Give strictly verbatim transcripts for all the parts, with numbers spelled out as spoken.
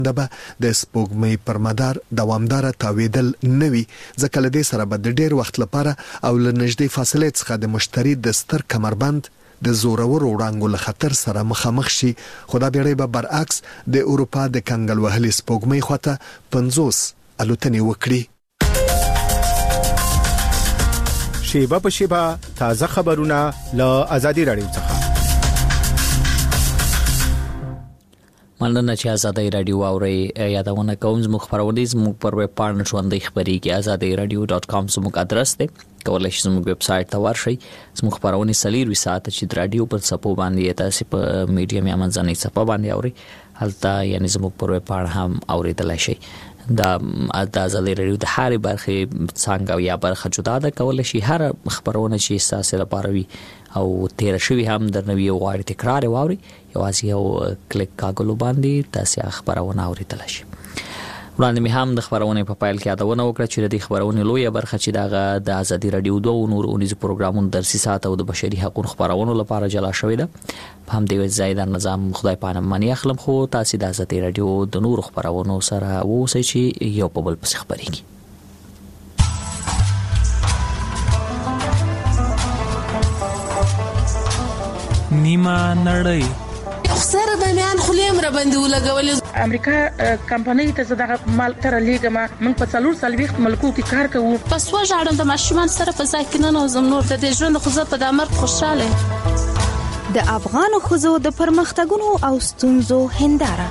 دبه د سپوږمۍ پر مدار دوامدار تاویدل نوي ځکه لدې سره به د ډیر وخت لپاره او له نږدې فاصلې څخه د مشتری د ستر کمربند د زورور وړانګو له خطر سره مخامخ شي. خو دا بیړۍ به برعکس د اروپا د کنګل وهلي سپوږمۍ خواته پنځوس الوتنې وکړي. شیبه په شیبه تازه خبرونه له آزادي رادیو څخه. مننه چې آزادي رادیو اوري. یادونه کوم زموږ خبرونه زموږ پر ویب پاڼه ژوندۍ خبريږي آزادي رادیو ډاټ کام زموږ ادرس دی. کولای شئ زموږ ویب سټ ته ورشئ. زموږ خبرونه سلیری ساعت چې د رادیو پر صفو باندې تاسو په میډیم یا منځنۍ صفه باندې اوري هلته یعنی زموږ پر ویب پاڼه هم اوریدلای شئ. دا د آزادي رادیو د هر برخه څنګه یا برخه جدا ده. کولای شي هر خبرونه چې تاسو لپاره وي او تیر شوی هم د نوی غواړي تکرار واوري یوازې یو کلیک کاغلو باندې تاسو خبرونه اوریدلای شئ. وړاندې مې هم د خبرونه په پایل کې یادونه وکړه چې د خبرونه لویه برخه چې دغه د آزادي رادیو دوه نور اونیز پروګرامونو درسي ساعت او د بشري حقوقو خبرونه لپاره جلا شوې ده. په هم دی زائد نظام خدای پانه مانی اخلم خو تاسو د آزادي رادیو د نور خبرونه سره ووسئ چې یو په بل پس خبرېږي. نیمه نړۍ سره د میان خلیم را باندې ولګولې. امریکا کمپنۍ ته زداغه مال تر لیګما من په څلور سلويخت ملکو کې کار کوو. پس وژاړم د ماشومان سره په ځای کې نه نوزم نور د دې ژوند خو زه په د مرګ خوشاله. د افغان خزو د پرمختګونو او ستونزو هنداره.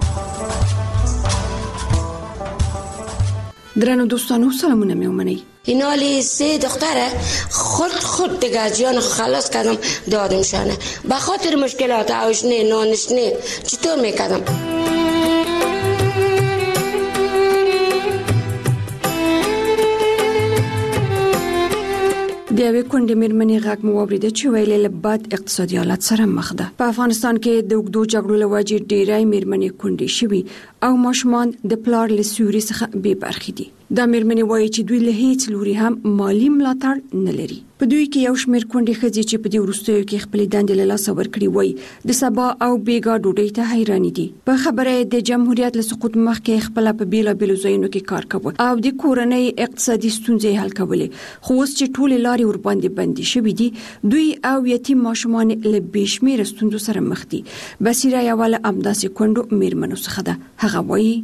درنو دوستانو سلامونه می ومنئ. اینالی سه دختره خود خود دیگه از جان خلاص کردم دادمشانه به خاطر مشکلات آشنه نانشنه چطور میکردم. د یوې کونډې مېرمنې غږ مو واورېده چې ویلې له بد اقتصادي حالت سره مخ ده. په افغانستان کې د اوږدو جګړو له وجې ډېری مېرمنې کونډې شوي او ماشومان د پلار له سیوري څخه بې برخې دي. دا مېرمنې وایي چې دوی له هیڅ لوري هم مالی ملاتړ نه لري. په دوی کې یو شمېر کونډې ښځې چې په دې وروستیو کې خپلې دندې له لاسه ورکړي وایي د سبا او بېګا ډوډۍ ته حیرانې دي. په خبره یې د جمهوریت له سقوط مخکې خپله په بېلابېلو ځایونو کې کار کوه او د کورنۍ اقتصادي ستونزې حل کولې. خو اوس چې ټولې لارې ورباندې بندې شوې دي دوی او یتیم ماشومان له بې شمېره ستونزو سره مخ دي. بصیره یوه له همداسې کونډو مېرمنو څخه ده. هغه وایي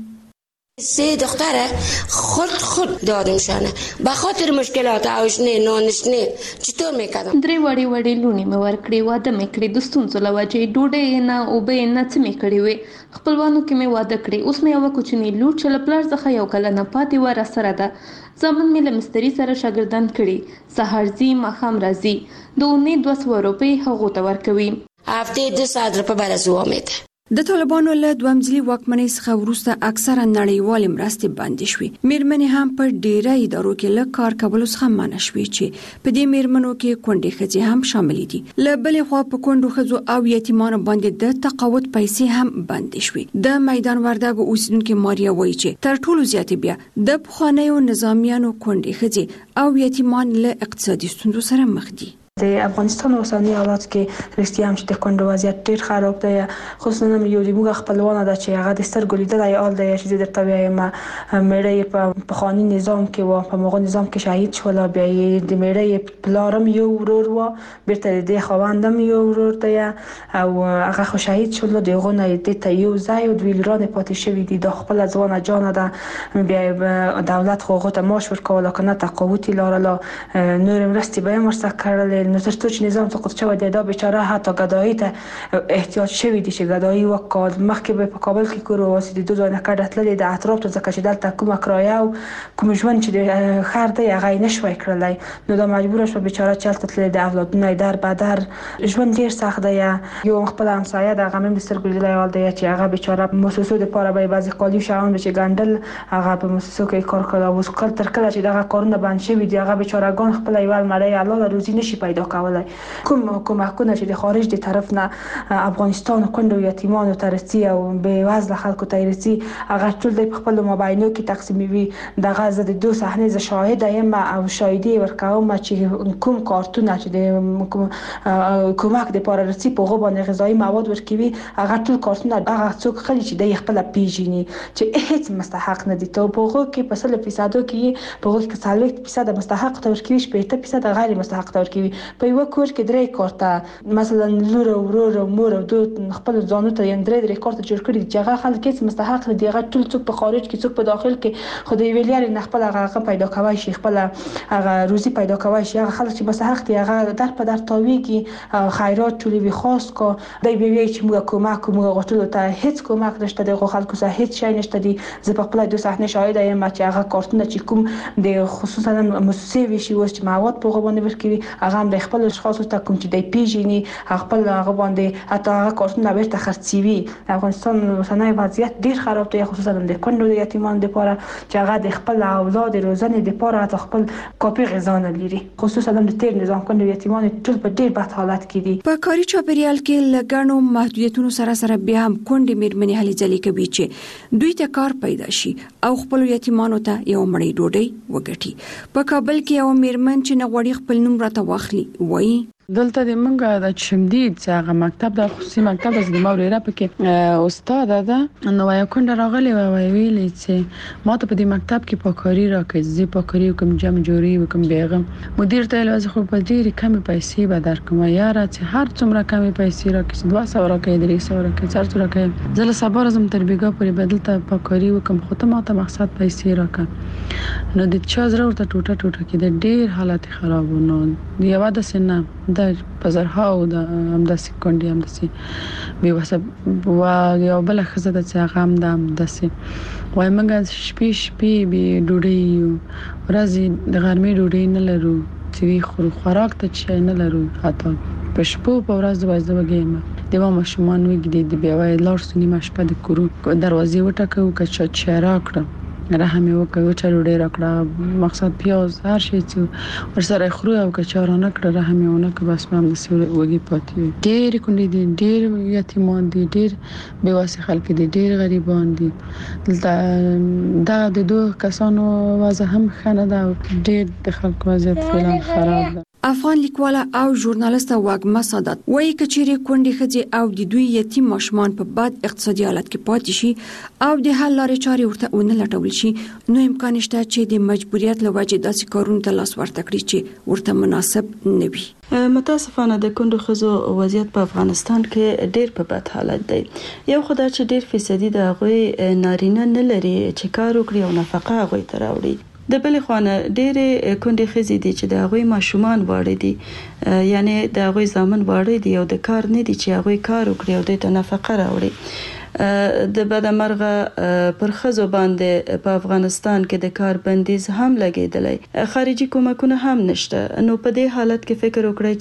سه دختره خود خود دادمشانه به خاطر مشکلات آشنه نانشنه چطور میکردم. درې وړي وړي لونی مې ورکړې واده مې کړې د ستونزو له وجې ډوډۍ نه اوبه نه څه مې کړې وې. خپلوانو کې مې واده کړې. اوس مې یوه کوچنۍ لور چې له پلار څخه یو کلنه پاتې وه راسره ده. زامن مې له مستري سره شاګردان کړي. سهار ځي ماښام راځي. د اونۍ دوه سوه روپۍ هغو ته ورکوي. هفته دو ساعت روپۍ به رسوا میده. د طالبانو له دوامځلي واکمنۍ څخه وروسته اکثره نړیوالې مرستې بندې شوې. مېرمنې هم په ډېره ادارو کې له کار کولو څخه منع شوې چې په دې مېرمنو کې کونډې ښځې هم شاملې دي. له بلې خوا په کونډو ښځو او یتیمانو باندې د تقاعد پیسې هم بندې شوې. د میدان وردګو اوسیدونکې ماریا وایي چې تر ټولو زیاتې بیا د پخوانیو نظامیانو کونډې ښځې او یتیمان له اقتصادي ستونزو سره مخ دي. د افغانستان اوسنی حالات کې رښتیا هم چې د کونډو وضعیت ډیر خراب دی. خصوصا یو د موږ خپلوانه ده چې هغه د سترګو لیدلای آل دی چې درته وایم مېړه په پخوانی نظام کې و په موږ نظام کې شهید شول. بیا د مېړه پلارم یو ورور و بیرته د خوندم یو ورور دی او هغه خو شهید شول. دغه نه د ته یو ځای او د ویلران پاتې شوی دي. د خپل ځوانه جان ده بیا دولت خو غوته ماش ورکول کنه تقاوت لاره نور مرستي به مرسته کړل. نو تر څو چې نظام سقوط شوی دی دا بیچاره حتی گدایی ته احتیاج شوی دی چې گدایی وکړ. مخکې به په کابل کې کور واسي د دوه ځای نه کډه تللی د اطراف ته ځکه چې دلته کومه کرایه او کوم ژوند چې د خر دی هغه نشوي کړلای. نو دا مجبور شو بیچاره چلته تللی د اولادونه در بدر ژوند ډیر سخت دی. یو خپل همسایه د هغه مې سترګې لیدلای ول دی چې هغه بیچاره موسسو د پاره به بعضی قالی شاون چې ګندل هغه په موسسو کې کار کړو. اوس کله تر کله چې دغه کارونه باندې شوی دی هغه بیچاره ګان خپل ایوال مړی الله روزي نشي پیدا پیدا کولای. کوم کومکونه چې د خارج د طرف نه افغانستان کونډو یتیمانو ترسي او به وزله خلکو ترسي هغه ټول د خپل موبایلونو کې تقسیموي. دغه زه د دوه صحنه ز شاهد یم او شاهدي ورکوم چې کوم کارتونه چې د کومک د پاره رسي په غو باندې غذایی مواد ورکوي هغه ټول کارتونه هغه څوک خلی چې د خپل پیژني چې هیڅ مستحق نه دي. ته په غو کې په سل فیصد کې په غو کې څلوېښت فیصد مستحق تور کوي، شپږ فیصد غیر مستحق تور کوي. په یو کور کې درې کارته مثلا لور او ورور او مور او دوه خپل ځانو ته یې درې درې کارته جوړ کړي چې هغه خلک هیڅ مستحق نه دي. هغه ټول څوک په خارج کې څوک په داخل کې خو د ویلیر نه خپل هغه پیدا کوي شي، خپل هغه روزي پیدا کوي شي. هغه خلک چې مستحق دي هغه در په در تاویږي خیرات ټولې وی خاص کو دای به وی چې موږ کومک کومه غوښتل ته هیڅ کومک نشته د خلکو سره هیڅ شي نشته دي. زه په خپل دوه صحنه شاهد یم چې هغه کارتونه چې کوم د خصوصا مؤسسې وی شي اوس چې مواد په غو باندې ورکوي هغه هم د خپل اشخاص ته کوم چې د پیژني خپل هغه باندې حتی هغه کارتونه بیرته خرڅوي. افغانستان اوسنۍ وضعیت ډیر خراب دی، خصوصا د کونډو یتیمانو لپاره چې هغه د خپل اولاد روزنې لپاره حتی خپل کاپي غذا نه لري. خصوصا د تیر نظام کونډو یتیمانو ټول په ډیر بد حالت کې دي. په کاري چاپیریال کې لګڼو محدودیتونو سره سره بیا هم کونډې میرمنې هلې ځلې کوي چې دوی ته کار پیدا شي او خپل یتیمانو ته یو مړی ډوډۍ وګټي. په کابل کې یو میرمن چې نه غوړي خپل نوم راته واخلي وایي دلته د منګه د شمدید څنګه مکتب د خصوصي مکتب د موريره پکې استاد ده نو یو کونډه راغلی و ویلي چې ما ته په دې مکتب کې پاکاري راکړي، زه پاکاري کوم جمع جوړي وکم بیغم. مدیر ته لازم خو په ډېری کمې پیسې به درکوم یاره چې هر څومره کمې پیسې راکړي دوه سوه راکړي درې سوه راکړي څلور سوه راکړي زه له سبا راځم تر بیګا پورې بدل ته پاکاري وکم خو ته ما ته مقصد پیسې راکړه. نو د چا زره ورته ټوټه ټوټه کې د ډېر حالت خراب و. نو یو د سنه د پزرها او د همداسې کونډې همداسې بې وسه و یو بله ښځه ده چې هغه هم د همداسې وایي موږ شپې شپې بې ډوډۍ یو، ورځې د غرمې ډوډۍ نه لرو چې وي خورو، خوراک ته شی نه لرو. حتی په شپو په ورځ دوه وږې یم د ما ماشومان وږي دي بیا وایي لاړ سو نیمه شپه د کورو دروازې وټکوو که چا چای راکړه رحم یې وکړ چا ډوډۍ راکړه مقصد پیاز هر شی چې ورسره خورو او که چا رانه کړه رحم یې ونه کړ بس ما هم داسې وږي پاتې وي. ډېرې کونډې دي، ډېر یتیمان دي، ډېر بې وسې خلک دي، ډېر غریبان دي. دلته دا د دوه کسانو وضع هم ښه نه ده او ډېر د خلکو وضعیت فعلا خراب ده. افغان لیکواله او ژورنالیسته واګما سادات وایي کچېرې کونډې ښځې او د دوی یتیم ماشومان په بد اقتصادي حالت کې پاتې شي او د حل لارې چارې ورته ونه لټول شي نو امکان شته چې د مجبوریت له وجې داسې کارونو ته لاس ورته کړي چې ورته مناسب نه وي. متاسفانه د کونډو ښځو وضعیت په افغانستان کې ډېر په بد حالت دی. یو خدای چې ډېر فیصدي د هغوی نارینه نه لري چې کار وکړي او نفقه هغوی ته راوړي. د بلې خوانه ډېرې کونډې ښځې دي چې د هغوی ماشومان واړه دي، یعنی د هغوی زامن واړه دي او د کار نه دي چې هغوی کار وکړي او دوی ته نفقه راوړي. د بدمرغه پر ښځو باندې په افغانستان کې د کار بندیز هم لګیدلی، خارجي کومکونه هم نشته. نو په دې حالت کې فکر وکړئ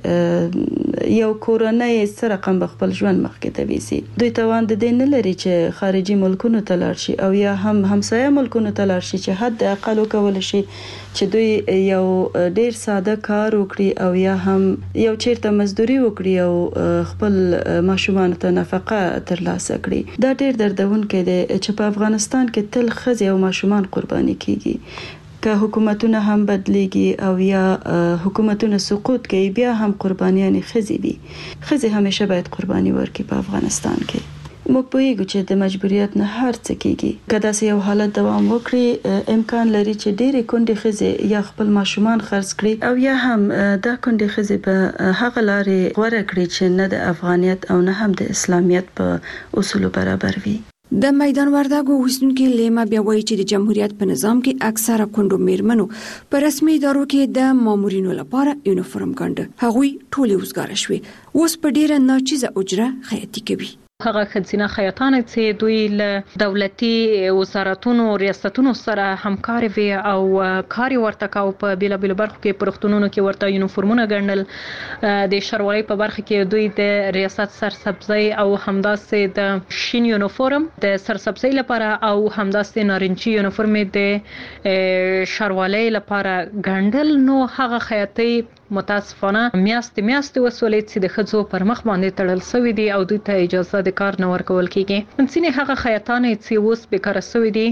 چې یو کورنۍ څه رقم به خپل ژوند مخکې ته ویسي. دوی توان د دې نه لري چې خارجي ملکونو ته لاړ شي او یا هم همسایه ملکونو ته لاړ شي چې حد اقل وکول شي چې دوی یو ډیر ساده کار وکړي او یا هم یو چیرته مزدوري وکړي او خپل ماشومان ته نفقه ترلاسه کړي. دا ډیر دردونکی دی چې په افغانستان کې تل ښځې او ماشومان قرباني کیږي. که حکومتونه هم بدلیږي او یا حکومتونه سقوط کوي بیا هم قربانیان ښځې دي. ښځې همیشه باید قرباني ورکړي په افغانستان کې. موږ پوهیږو چې د مجبوریت نه هر څه کیږي. که داسې یو حالت دوام وکړي امکان لري چې ډېرې کونډې ښځې یا خپل ماشومان خرڅ کړي او یا هم دا کونډې ښځې په هغه لارې غوره کړي چې نه د افغانیت او نه هم د اسلامیت په اصولو برابر وي. د میدان وردګو اوسیدونکو لیما بیا وایي چې د جمهوریت په نظام کې اکثره کونډو میرمنو په رسمي ادارو کې د مامورینو لپاره یونیفورم ګنډه هغوی ټولې وزګاره شوې اوس په ډیره ناچیزه اجره خیاطي کوي. هغه خزینه خیاطان چې دوی له دولتي وزارتونو ریاستونو سره همکار وي او کار ورته کاو په بیل بیل برخو کې پرختونونو کې ورته یونیفورمونه ګڼل. د شروالۍ په برخه کې دوی د ریاست سرسبزي او همداسې د شین یونیفورم د سرسبزي لپاره او همداسې نارنجي یونیفورم د شروالۍ لپاره ګڼل. نو هغه خیاطي متاسفانه میاست میاست وسولې چې د خځو پر مخ باندې تړل شوی دي او دوی ته اجازه د کار نه ورکول کیږي. ځینې هغه خیاطان چې اوس بیکاره شوی دي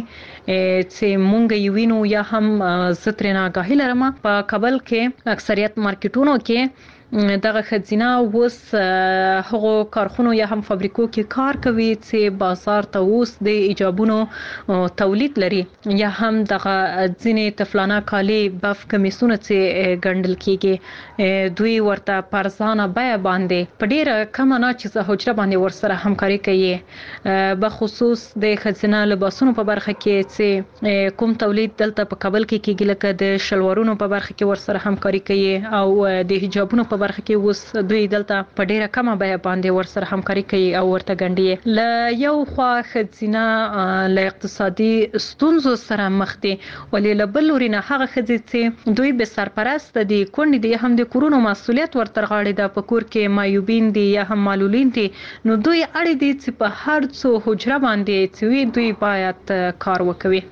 چې مونږ یې وینو یا هم زترنا غاهی لرم په کابل کې اکثریت مارکیټونو کې دغه خزینه اوس هغه کارخونو یا هم فابریکو کې کار کوي چې بازار ته اوس د ایجابونو تولید لري یا هم دغه ځینې تفلانه کالی بف کمیسونه چې ګڼل کیږي دوی ورته پرځانه بیا باندې په ډیره کم نه چې حجره باندې ورسره همکاري کوي به خصوص د خزینه لباسونو په برخه کې چې کوم تولید دلته په کابل کې کیږي لکه د شلوارونو په برخه کې ورسره همکاري کوي او د حجابونو په برخه کې اوس دوی دلته په ډیره کمه بیا باندې ورسره همکاري کوي او ورته ګڼي ل یو خوا خزینه ل اقتصادي ستونزو سره مخ دي ولې له بل لوري نه هغه خځې چې دوی به سرپرست دي کونډې دي هم د کورونو مسؤلیت ورته غاړي د پکور کې مایوبین دي یا هم معلولین دي نو دوی اړ دي چې په هر څو حجره باندې چې دوی باید کار وکوي.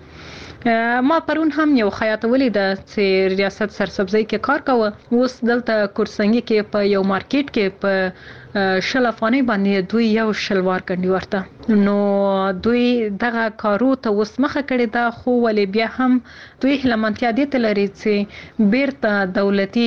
ما پرون هم یو خیاط ولید چې ریاست سرسبزی کې کار کوي اوس دلته کورسنګي کې په یو مارکیټ کې په شل افغانۍ باندې دوی یو شلوار کندي ورته نو دوی دغه کارو ته اوس مخه کړی دا خو ولې بیا هم دوی هلمنتیا دي ته لري چې بیرته دولتي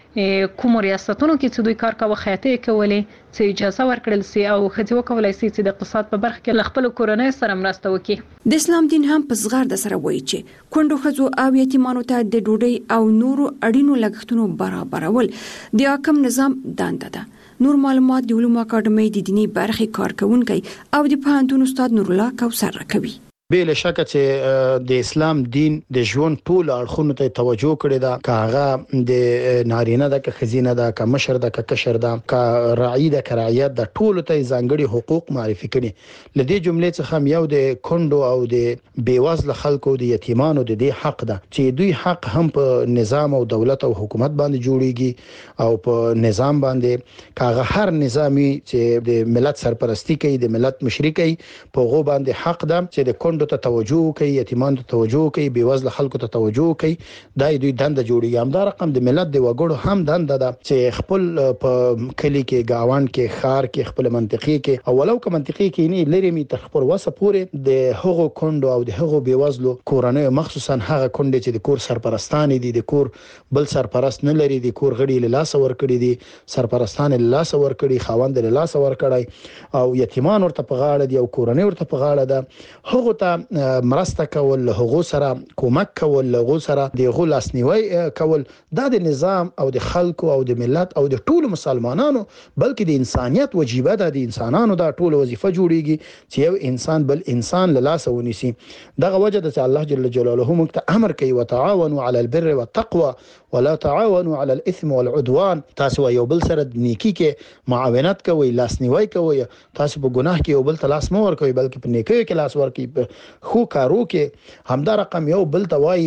کوم ریاستونو کې چې دوی کار کوي خیاطي کوي چې اجازه ورکړل سي او خځې وکولای سي چې د اقتصاد په برخه کې خپل کورنۍ سره مرسته وکړي. د اسلام دین هم په زغرد سره وایي چې کونډو خځو او یتیمانو ته د ډوډۍ او نورو اړینو لګښتونو برابرول د حکم نظام دنده ده. نور معلومات د علومو اکاډمي د دینی برخې کارکونکي او د پوهنتون استاد نور الله کوثر راکوي. بل شکه چې د اسلام دین د ژوند ټول اړخونو ته توجه کړی دا کاغه د نارینه د خزینه د کمشر د ککشر د ک رعی د کرایت د ټول ته ځانګړي حقوق معرفي کړي. لدې جملې څخه هم یو د کندو او د بیوزل خلکو د یتیمانو د دې حق ده چې دوی حق هم په نظام او دولت او حکومت باندې جوړیږي او په نظام باندې کاغه هر نظامی چې د ملت سرپرستی کوي د ملت مشري کوي په غو باندې حق ده چې د کندو ته توجه کوي یتیمان ته توجه کوي بیوزل خلکو ته توجه کوي دای دوی دنده جوړیږي. هم دا رقم د ملت د وګړو هم دنده ده چې خپل په کلی کې گاوان کې خار کې خپل منطقي کې اولو کې منطقي کې نه لري می تر خپل وسه پورې د هغو کندو او د هغو بیوزلو کورنۍ مخصوصا هغه کندې چې د کور سرپرستان دي د کور بل سرپرست نه لري د کور غړي له لاس ور کړی دي سرپرستان له لاس ور کړی خاوند له لاس ور کړی او یتیمان ورته په غاړه دي او کورنۍ ورته په غاړه ده هغه ته مرسته کول هغه سره کومک کول هغه سره د غلاسنیوي کول دا د نظام او د خلکو او د ملت او د ټولو مسلمانانو بلکې د انسانيت وجيبه ده د انسانانو دا ټول وظیفه جوړیږي چې یو انسان بل انسان له لاس ونیسي. دغه وجه د الله جل جلاله موږ ته امر کوي وتعاونوا على البر والتقوى ولا تعاونوا على الاثم والعدوان. تاسو یو بل سره نیکی کې معاونت کوئ لاسنیوي کوئ تاسو په ګناه کې یو بل ته لاس مو ور کوئ بلکې په نیکی کې لاس ور کوئ خو کارو کې همدا رقم یو بل توای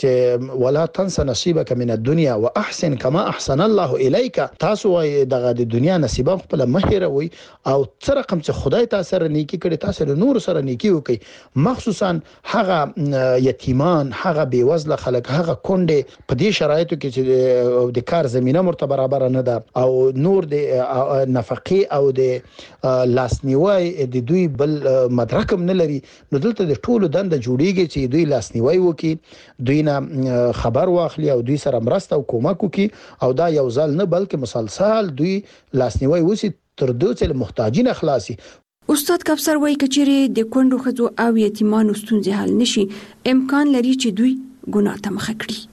چې ولا تنسى نصيبك من الدنيا واحسن كما احسن الله اليك. تاسو وايي دغه د دنیا نصیب خپل مهیروي او څه رقم چې خدای تاسو سره نیکی کړي تاسو له نور سره نیکی وکي مخصوصا هغه یتیمان هغه بیوزله خلک هغه کونډه په دې شرایطو کې چې د کار زمينه مرتبه برابر نه ده او نور د نفقي او د لاسنیوي د دوی بل مدرکم نه لري نو دلته د ټولو دنده جوړیږي چې دوی لاسنیوي وکي دوی نه خبر واخلي او دوی سره مرسته او کومک وکي او دا یو ځل نه بلکې مسلسل دوی لاسنیوي وسی تر دوی چې محتاجین خلاصي. استاد کوثر وایي کچېره د کندو خځو او یتیمانو ستونزې حل نشي امکان لري چې دوی ګناه ته مخ کړي.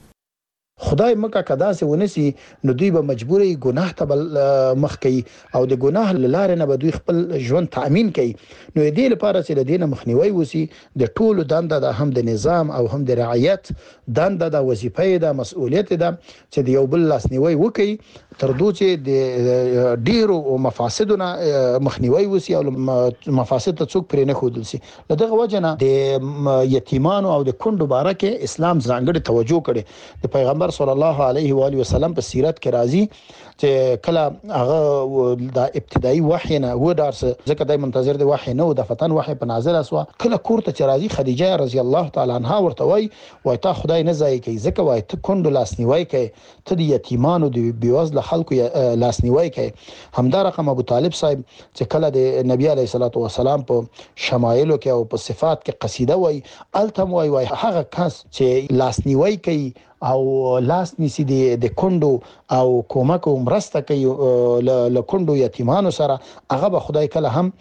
خدای مکه کدا سه ونسی نو دوی به مجبوري ګناه ته مخ کوي او د ګناه لاره نه به دوی خپل ژوند تامین کوي. نو دې لپاره چې د دینه مخنیوي وسی د ټولو دنده د هم د نظام او هم د رعایت دنده د وظیفه د مسؤلیت ده چې د یو بل لاسنیوي وکي تر دوی چې د ډیرو مفاسدونه مخنیوي وسی او مفاسد ته څوک پرې نه خودل سي. دغه وجنه د یتیمانو او د کندو بارکه اسلام ځانګړي توجه کړي. د پیغمبر پیغمبر صلی الله علیه و آله وسلم په سیرت کې راځي چې کله هغه د ابتدایي وحی نه و درس ځکه د منتظر د وحی نه و د فتن وحی په نازل اسوا کله کوړه چې راځي خدیجه رضی الله تعالی عنها ورته وای وای تا خدای نه ځای کوي ځکه وای ته کندو لاسنیوي کوي ته د یتیمانو د بیوزله خلکو لاسنیوي کوي. همدا رقم ابو طالب صاحب چې کله د نبی علیه الصلاۃ والسلام په شمایلو کې او په صفات کې قصیده وای التم وای وای هغه کس چې لاسنیوي کوي او لاس نیسی د کندو او کومک او مرسته کوي له کندو یتیمانو سره هغه به خدای کله هم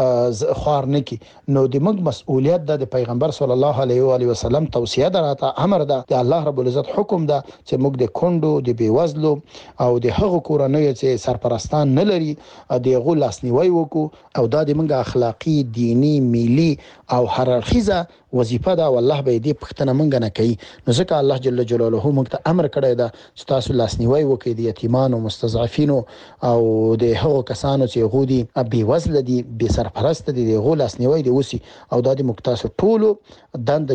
خوار نه کی. نو د موږ مسؤلیت د پیغمبر صلی الله علیه و آله وسلم توصیه ده امر ده د الله رب العزت حکم ده چې موږ د کندو د بیوزلو او د هغو کورنۍ چې سرپرستان نه لري د غو لاسنیوي وکړو او دا د موږ اخلاقی دینی ملي او هررخیزه وظیفه ده والله به دې پښتنه مونږ نه کوي. نو ځکه الله جل جلاله موږ ته امر کړی ده چې تاسو لاسنیوي وکړئ د یتیمانو مستضعفینو او د هغو کسانو چې غودي بي وزله دي بي سرپرست دي د غو لاسنیوي دي وسی او د دې مقتصد ټولو دند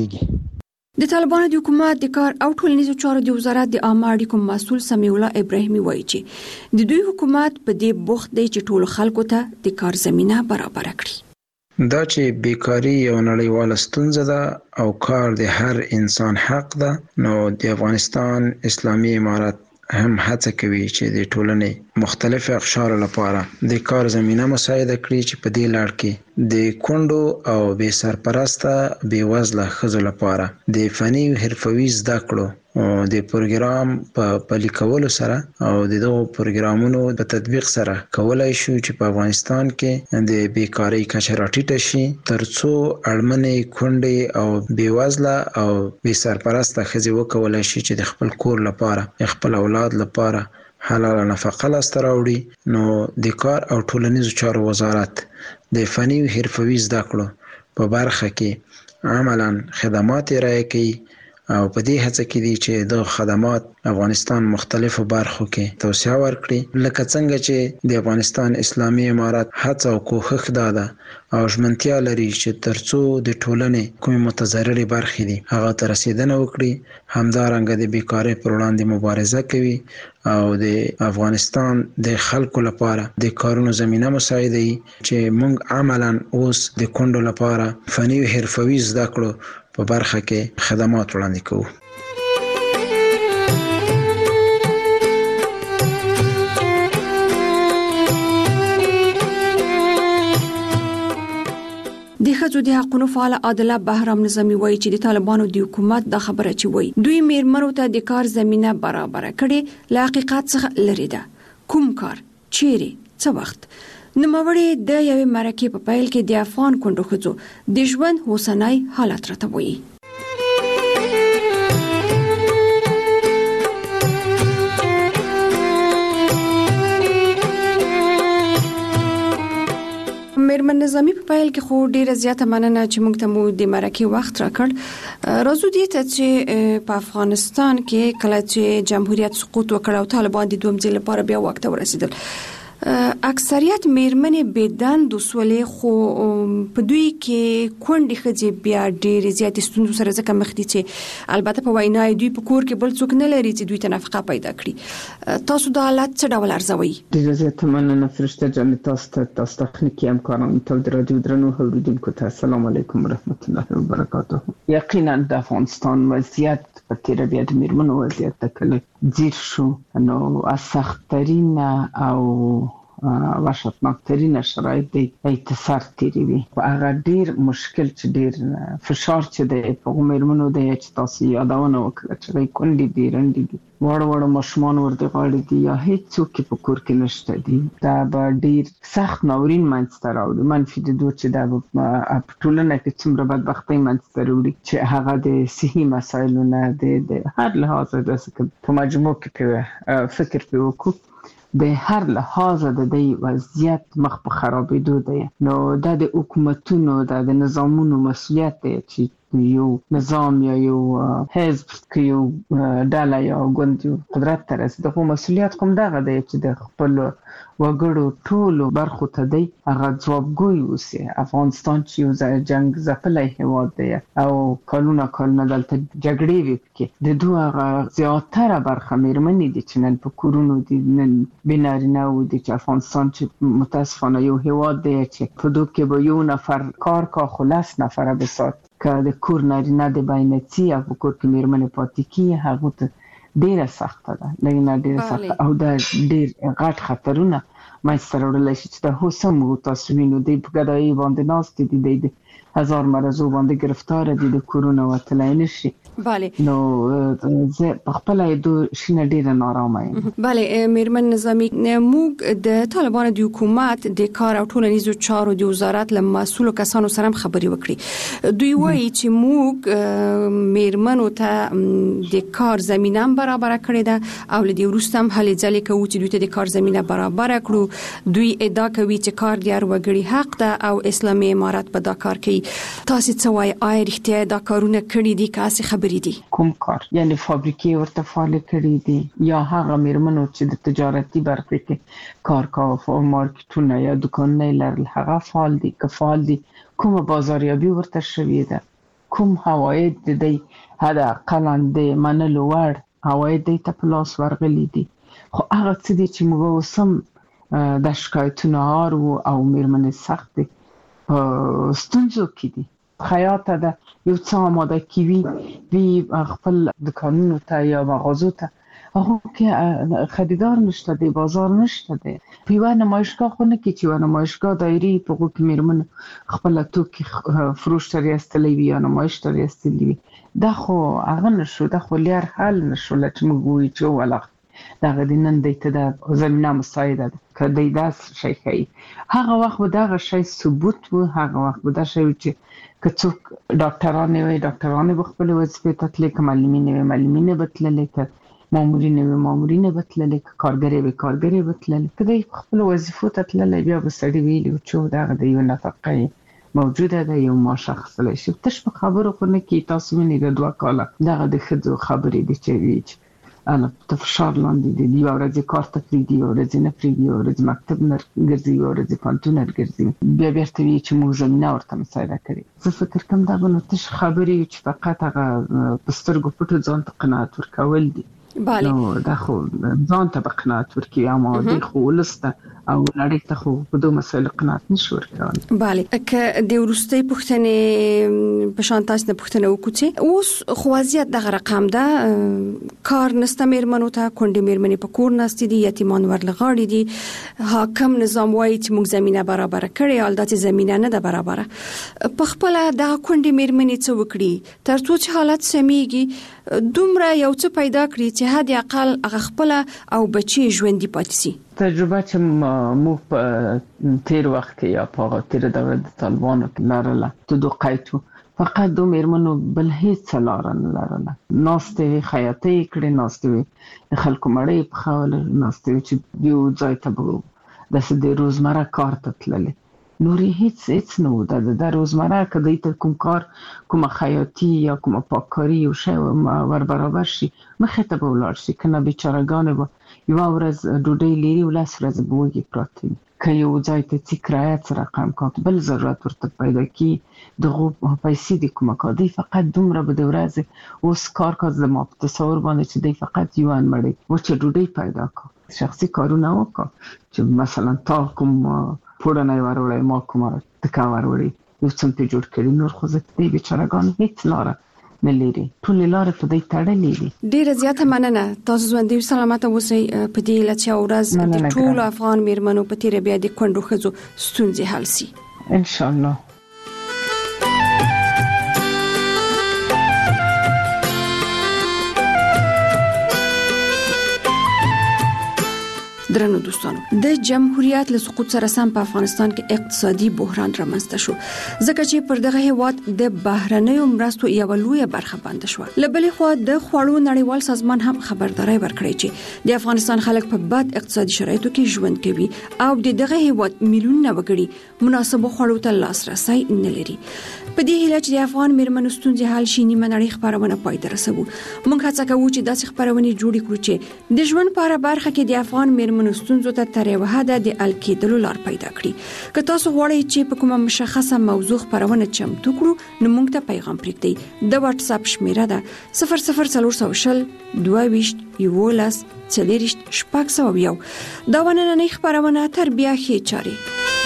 جوړیږي. د طالبانو د حکومت د کار او ټولنیزو چارو د وزارت د عامه اړیکو مسؤل سمیع الله ابراهیمي وایي چې د دوی حکومت په دې بوخت دی چې ټول خلکو ته د کار زمينه برابر کړي. دا چې بیکاری یو نړیواله ستونزه ده او کار د هر انسان حق ده، نو د افغانستان اسلامي امارت هم هڅه کوي چې د ټولنې مختلف اقشار لپاره د کار زمينه مساعده کړي چې په دې لړ کې د کندو او بې سرپرسته بې وزله ښځو لپاره د فني او حرفوي زده کړو د پروګرام په پلي کولو سره او د دغو پروګرامونو په تطبیق سره کولای شو چې په افغانستان کې د بیکاری کچه راټیټه شي ترڅو اړمنې کونډې او بې وزله او بې سرپرسته ښځې وکولای شي چې د خپل کور لپاره خپل اولاد لپاره حلاله نفقه لاسته راوړي. نو د کار او ټولنیزو چارو وزارت د فني او حرفوي زده کړو په برخه کې عملاً خدمات ارائه کوي او په دې هڅه کې دي چې د خدمات افغانستان مختلفو برخو کې توسعه ورکړي، لکه څنګه چې د افغانستان اسلامي امارت هڅه او کوښښ ده او ژمنتیا لري چې ترڅو د ټولنې کومې متضررې برخې دي هغه ته رسیدنه وکړي. همدارنګه د بیکارۍ پر وړاندې مبارزه کوي او د افغانستان د خلکو لپاره د کارونو زمينه مساعده چې موږ عملاً اوس د کندو لپاره فني او حرفوي زده کړو په برخه کې خدمات وړاندې کوو. د ښځو د حقوقو فعال عادله بهرام نظامي وایي چې د طالبانو د حکومت دا خبره چې وایي دوی میرمنو ته د کار زمينه برابر کړي له حقیقت څخه لري ده. کوم کار چیرې څه وخت نوموړي د یوې مرکې په پیل کې د افغان کونډو ښځو د ژوند اوسنی حالت راته وایي. میرمن نظامی په پیل کې خو ډیره زیاته مننه چې موږ ته مو د مرکې وخت راکړ. راځو دې ته چې په افغانستان کې کله چې جمهوریت سقوط وکړ او طالبان د دویم ځل لپاره بیا واک ته ورسېدل، اکثریت میرمنې بيدند وسولې خو په دوی کې کونډې ښځې بیا ډېرې زیاتې ستونزو سره ځکه مخ دي چې البته په وینا دوی په کور کې بل څوک نه لري چې دوی ته نفقه پیدا کړي. تاسو دا حالت څه ډول ارزوئ؟ ډېره زیاته مننه فرشته جان، تاسو ته تاسو تخنیکي همکارانو ته د رادیو درنو اوریدونکو ته السلام علیکم ورحمت الله وبرکاته. یقینا د افغانستان وضعیت په تیر بیا د میرمنو وضعیت ته کله ځیر شو، نو سخت‌ترین او وحشتناکترین شرایط دی اتصال تیری وي. هغه ډیر مشکل چې ډیر فشار چې دی په میرمنو دی چې تاسو یادونه وکړه چې کونډې دي رنډې دي وړ وړ ماشومان ورته غاړي دي یا هیڅ څوک په کور کې نشته دي، دا به ډیر سخت ناورین منځته راوړي. منفي د دوه چې دا په ټولنه کې څومره بدبختۍ منځته راوړي چې هغه د صحي مسایلو نه د هر لحاظ د په مجموع کې فکر په وکړو د هر لحاظ د دې وضعیت مخ په خرابېدو دی. نو دا د حکومتونو د نظامونو مسؤلیت دی چې یو نظام یا یو حزب کې یو ډله یا ګوند قدرت ته رسي دغه مسولیت کوم دغه دی چې د خپل وګړو ټولو برخو ته دی هغه ځوابګوی اوسي. افغانستان چې یو جنگ ځپلی هېواد دی او کلونه کلونه دلته جګړې وي پکې د دوی هغه زیاتره برخه مېرمنې دي چې نن په کورونو دي، نن بې نارینه‌و دي چې افغانستان چې متاسفانه یو هېواد دی چې په دوی کې به یو نفر کار کا خو لس نفره بسات که د کور نارینه د باینڅي او په کور کې مېرمنې پاتې کېږي هغو ته ډیره سخته ده، لږ ډیره سخته او دا ډیر غټ خطرونه منځته راوړلی شي چې د هوسم تاسو وینو دی په ګدایي باندې ناست دي، د هزار مرضو باندې گرفتار دي، د کورونه وتلی نشي. بله نو زه په خپل دو شینه ډیره نارامه یم. بله میرمن نظامی، موږ د طالبانو د حکومت د کار او ټولنیزو چارو د وزارت له مسؤلو کسانو سره خبرې وکړي. دوی وایي چې موږ میرمنو ته د کار زمینه برابر کړې ده او له دې وروسته هم هلې ځلې کوو چې دوی ته د کار زمینه برابر کړو. دوی ادعا کوي چې کار د هر وګړي حق ده او اسلامي امارت په دا کار کوي. تاسو څه وایي؟ آیا رښتیا دا کارونه کړي دي که هسې خبرې دي؟ کوم کار؟ یعنی فابریکې ورته فعال کړي دي یا هغه میرمنو چې د تجارتي برخه کې کار کاوه او مارکیټونه یا دکانونه لرل هغه فعال دي که فعال دي؟ کومه بازاریابي ورته شوې ده؟ کوم حواید د دې حد اقلا د منلو وړ حواید د ته په لاس ورغلي دي؟ خو هغه څه دي چې موږ اوس هم د شکایتونو هار وو او میرمنې سخت دي په ستونزو کې دي. خیاطه ده یو څه آماده کیوي وی خپل دکانونو ته یا مغازو ته هغه کې خریدار نشته دی، بازار نشته دی. په یوه نمایشګاه خو نه کې چې یوه نمایشګاه دایري په هغو کې میرمنو خپله توکي فروش ته ریستلی وي یا نمایش ته ریستلی وي. دا خو هغه نشو، دا خو لیر حل نشو چې موږ ووایو چې ولغ دغه د نن دی ته د زمینه مساعده ده که دی داسې شی ښیي. هغه وخت به دغه شی ثبوت و، هغه وخت به دا شی و چې که څوک ډاکټرانې وي ډاکټرانې به خپلې وظیفې ته تللی، که معلمینې وي معلمینې به تللی، که مامورینې وي مامورینې به تللی، که کارګرې وي کارګرې به تللی. که دی خپلو وظیفو ته تللی بیا به سړي ویلي و چې دغه د یو نفقه یې موجوده ده، یو معاش اخیستلی شي. تش په خبرو خو نه کېږي. تاسو وینئ د دوه کاله دغه د ښځو خبرې دي چې وي چې ته فشار لاندې دي، یوه ورځ یې کار ته پرېږدي، یوه ورځ یې نه پرېږدي، یوه ورځ مکتب نه ګرځي، یوه ورځ یې پوهنتون نه ګرځي، بیا بېرته وایي چې موږ زمینه ورته مساعده کړې. زه فکر کوم دا به نو تش خبرې وي چې فقط هغه په سترګو پټو ځان ته قناعت ورکول دي. نو دا خو ځان ته به قناعت ورکوي اما دی خو ولس ته او نړۍ ته خو په دوه مسایلو قناعت نشي ورکولی. بله که د وروستۍ پوښتنې په شان تاسو نه پوښتنه وکړو چې اوس خو وضعیت دغه رقم ده، کار نسته میرمنو ته، کونډې میرمنې په کور ناستې دي، یتیمان ورلغاړي دي، حاکم نظام وایي چې موږ زمینه برابره کړې، حال دا چې زمینه نه ده برابره. په خپله دغه کونډې میرمنې څه وکړي تر څو چې حالت سمیږي، دومره یو څه پیدا کړي چې حد اقل هغه خپله او بچي ژوندي پاتې سي؟ تجربه چې موږ په تیر وخت کې یا په تیر دوره د طالبانو کې لرله ته دو قیدو فقط دو میرمنو بل هیڅ لاره نه لرله. ناستې وي خیاطۍ یې کړې، ناستې وي د خلکو مړۍ یې پخوله، ناستې وي چې یو ځای ته به داسې د روزمره کار ته تللې، نور یې هیڅ هیڅ نه و. د د روزمره که دوی ته کوم کار کومه خیاطي یا کومه پاککاري یو شی ور برابر شي مخې ته به ولاړ شي، که نه بیچارهګانې به یوه ورځ ډوډۍ لري او لس ورځې به وږې پراته وي. که یو ځای ته ځي کرایه څه رقم کات بل ضرورت ورته پیدا کړي دغو پیسې د کومه کار دی فقط دومره به د ورځې اوس کار کات زما په تصور باندې چې دی فقط یو انمړی وچه ډوډۍ پیدا کړه، شخصي کارونه وکړه چې مثلا تا کوم پوړنی وروړی ما کومه تکه وروړي یو څه پې جوړ کړي، نور خو زه دی بیچارهګانو هیڅ لاره نه لري، ټولې لارې په دې تړلې دي. ډیره زیاته مننه، تاسو ژوندي او سلامته اوسئ. په دې هیله چې یوه ورځ د ټولو افغان میرمنو په تیره بیا د کونډو ښځو ستونزې حل سي انشاءالله. درنو دوستانو، د جمهوریت له سقوط سره سم په افغانستان کې اقتصادي بحران رامنځته شو، ځکه چې پر دغه هیواد د بهرنیو مرستو یوه لویه برخه بنده شوه. له بلې خوا د خوړو نړیوال سازمان هم خبرداری ورکړی چې د افغانستان خلک په بد اقتصادي شرایطو کې ژوند کوي او د دغه هیواد میلیونونه وګړي مناسبو خوړو ته لاسرسی نه لري. په دې هیله چې د افغان میرمنو ستونزې حل شي نیمه نړۍ خبرونه پای ته رسوو. موږ هڅه کوو چې داسې خبرونه جوړې کړو چې د ژوند په هره برخه کې د افغان میرمنو ستونزو ته تر یوه حده د حل کېدلو لار پیدا کړي. که تاسو غواړئ چې په کومه مشخصه موضوع خبرونه چمتو کړو نو موږ ته پیغام پرېږدئ. د واتس اپ شمیره ده صفر صفر څلور سوه شل دوه ویشت یولس څلېرویشت شپږ سوه یو. دا نننۍ خبرونه تر بیا ښې چارې.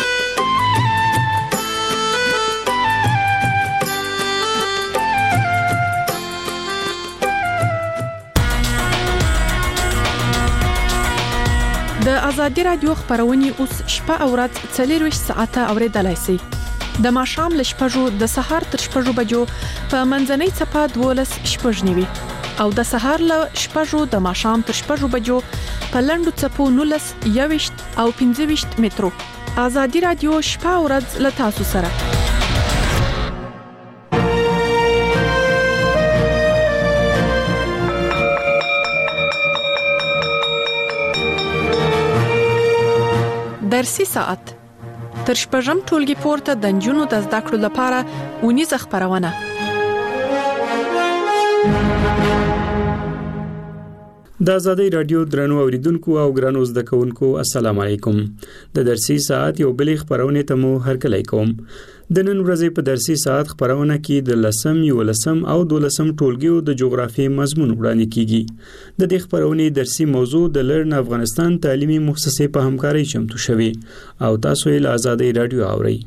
د ازادي رادیو خبرونه اوس شپه او ورځ څلېرویشت ساعته اوریدلای شئ. د ماښام له شپږو د سهار تر شپږو بجو په منځنۍ څپه دولس شپږ نیوي او د سهار له شپږو د ماښام تر شپږو بجو په لنډو څپو نولس یوویشت او پنځه ویشت مترو. ازادي رادیو شپه او ورځ له تاسو سره. درسي ساعت تر شپږم ټولګي پورته د نجونو د زده کړو لپاره اونیزه خبرونه. د ازادي رادیو درنو اوریدونکو او ګرانو زده کوونکو السلام علیکم. د درسي ساعت یو بل خبرونه ته مو هرکلی کوم. د نن ورځې په درسي ساعت خبرونه کې د لسم یو لسم او دولسم ټولګیو د جغرافي مضمون وړاندې کیږي. د دې خبرونې درسي موضوع د لرن افغانستان تعلیمي مؤسسې په همکارۍ چمتو شوی او تاسو یې له ازادي رادیو اورئ.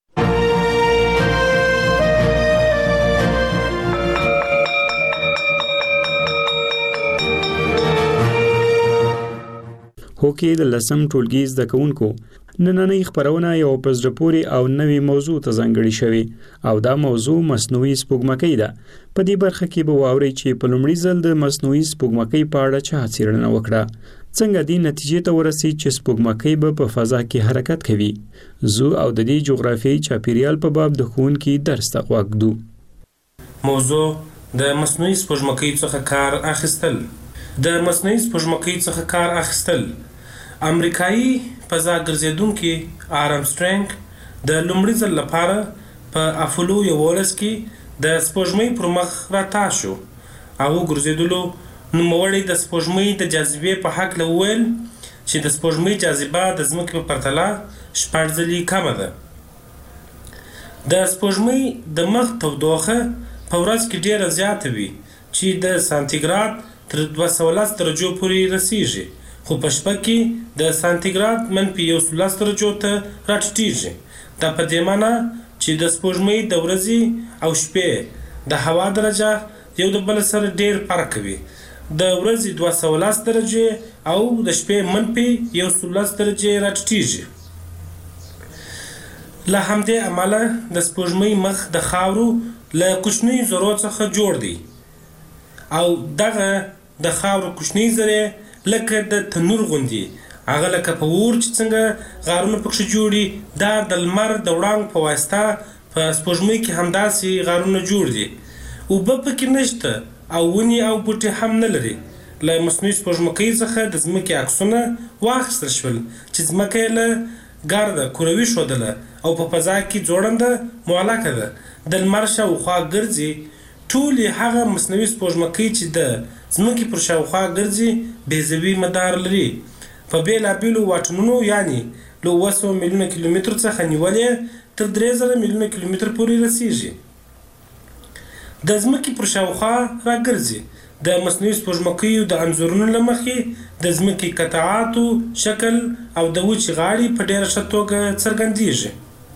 هوکې د لسم ټولګي زده کوونکو نننۍ خبرونه یو پزړه پورې او نوې موضوع ته ځانګړې شوې او دا موضوع مصنوعي سپوږمکۍ ده. په دې برخه کې به واورئ چې په لومړي ځل د مصنوعي سپوږمکۍ په اړه چا څېړنه وکړه، څنګه دې نتیجې ته ورسېد چې سپوږمکۍ به په فضا کې حرکت کوي. زو او د دې جغرافیایي چاپیریال په باب د ښوونکي درس ته غوږ ږدو. موضوع د مصنوعي سپوږمکۍ څخه کار اخیستل. د مصنوعي سپوږمکۍ څخه کار اخیستل امریکایي فضا ګرځېدونکي آرمسټرنګ د لومړي ځل لپاره په اپولو یولس کې د سپوږمۍ پر مخ راتاو شو. هغه ګرځېدلو نوموړی د سپوږمۍ د جاذبې په هکله وویل چې د سپوږمۍ جاذبه د ځمکې په پرتله شپږ ځلې کمه ده. د سپوږمۍ د مخ تودوخه په ورځ کې ډیره زیاته وي چې د سانتیګراد تر دوه سوه لس درجو پورې رسیږي، خو په شپه کې د سانتیګراد منفي یو سل لس درجو ته راټیټېږي. دا په دې معنی چې د سپوږمۍ د ورځې او شپې د هوا درجه یو د بل سره ډیر فرق کوي. د ورځې دوه سوه لس درجې او د شپې منفي یو سل لس درجې راټیټېږي. له همدې امله د سپوږمۍ مخ د خاورو له کوچنیو ذرو څخه جوړ دی او دغه د خاورو کوچنۍ ذرې لکه د تنور غوندي، هغه لکه په اور چې څنګه غارونه پکښې جوړي، دا د لمر د وړانګو په واسطه په سپوږمۍ کې همداسې غارونه جوړ دي. اوبه پکې نشته او ونې او بوټي هم نه لري. له مصنوعي سپوږمکۍ څخه د ځمکې عکسونه واخیستل شول چې ځمکه یې له ګرده کروي ښودله او په فضا کې ځوړنده معلقه ده. د لمر شاوخوا ګرځي. ټولې هغه مصنوعي سپوږمکۍ چې د ځمکې پر شاوخوا ګرځي بیضوي مدار لري. په بېلابېلو واټنونو یعنې له اوه سوه میلیونه کیلومترو څخه نیولې تر درې زره میلیونه کیلومتر پورې رسیږي. د ځمکې پر شاوخوا راګرځي. د مصنوعي سپوږمکیو د انځورونو له مخې د ځمکې قطعاتو شکل او د وچې غاړې په ډېره ښه توګه څرګندېږي.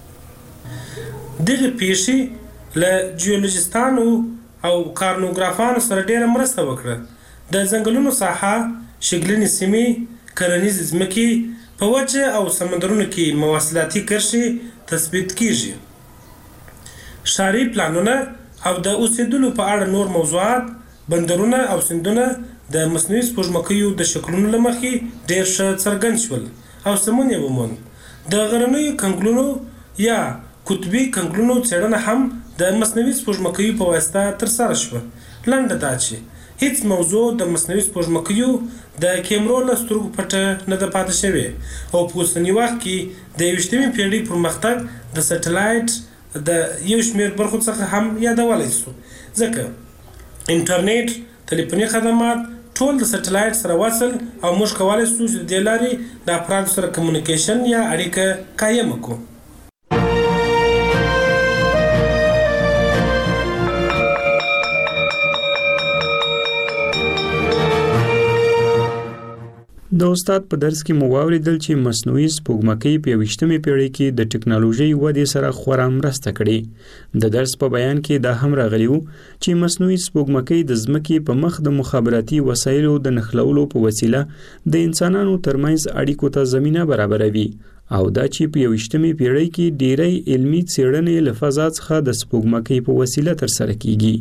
دغې پیښې له جیولوجستانو او کارنوګرافانو سره ډېره مرسته وکړه. د ځنګلونو ساحه، شګلنې سیمې، کرنیزې ځمکې، په وچه او سمندرونو کې مواصلاتي کرښې تثبیت کیږي. ښاري پلانونه او د اوسېدلو په اړه نور موضوعات، بندرونه او سیندونه د مصنوعي سپوږمکیو د شکلونو له مخې ډېر ښه څرګند شول او سمون یې وموند. د غرنیو کنګلونو یا قطبي کنګلونو څېړنه هم د مصنوعي سپوږمکیو په واسطه ترسره شوه. لنډه دا چې هیڅ موضوع د مصنوعي سپوږمکیو د کیمرو له سترګو پټه نه ده پاتې شوې او په اوسني وخت کې د یویشتمې پېړۍ پرمختګ د سټلایټ د یو شمېر برخو څخه هم یادولی شو، ځکه انټرنیټ، تلیفوني خدمات ټول د سټلایټ سره وصل او موږ کولی شو چې د دې لارې د افرادو سره کمیونیکیشن یا اړیکه قایمه کړو. د استاد په درس کې مو واوریدل چې مصنوعي سپوږمکۍ په یویشتمې پیړۍ کې د ټکنالوژي ودې سره خورا مرسته کړې. د درس په بیان کې دا هم راغلی و چې مصنوعي سپوږمکۍ د ځمکې په مخ د مخابراتي وسایلو د نښلولو په وسیله د انسانانو ترمنځ اړیکو ته زمینه برابروي او دا چې په یویشتمې پیړۍ کې ډیری علمي څېړنې له فضا څخه د سپوږمکۍ په وسیله ترسره کیږي.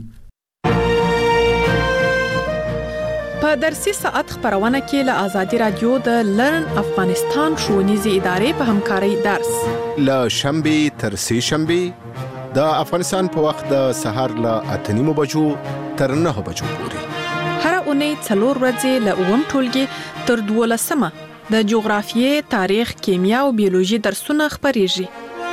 په درسي ساعت خبرونه کې له آزادي رادیو د لرن افغانستان ښوونیزې ادارې په همکارۍ درس له شنبې تر سه شنبې د افغانستان په وخت د سهار له اته نیمو بجو تر نهه بجو پورې هر اونۍ څلور ورځې له اووم ټولګي تر دولسمه د جغرافیې، تاریخ، کیمیا او بیولوژي درسونه خبريږي.